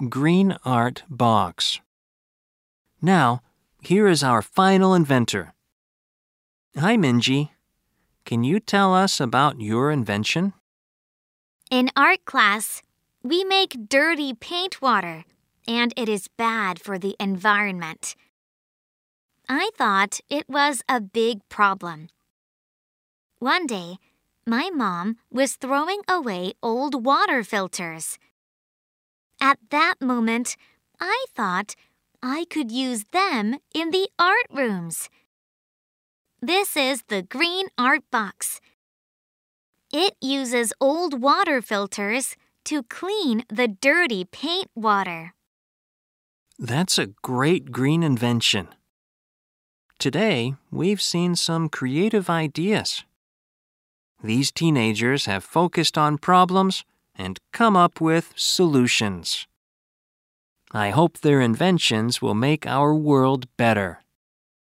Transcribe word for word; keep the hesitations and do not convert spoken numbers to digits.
Green Art Box. Now, here is our final inventor. Hi, Minji. Can you tell us about your invention? In art class, we make dirty paint water, and it is bad for the environment. I thought it was a big problem. One day, my mom was throwing away old water filters. At that moment, I thought I could use them in the art rooms. This is the Green Art Box. It uses old water filters to clean the dirty paint water. That's a great green invention. Today, we've seen some creative ideas. These teenagers have focused on problems and come up with solutions. I hope their inventions will make our world better.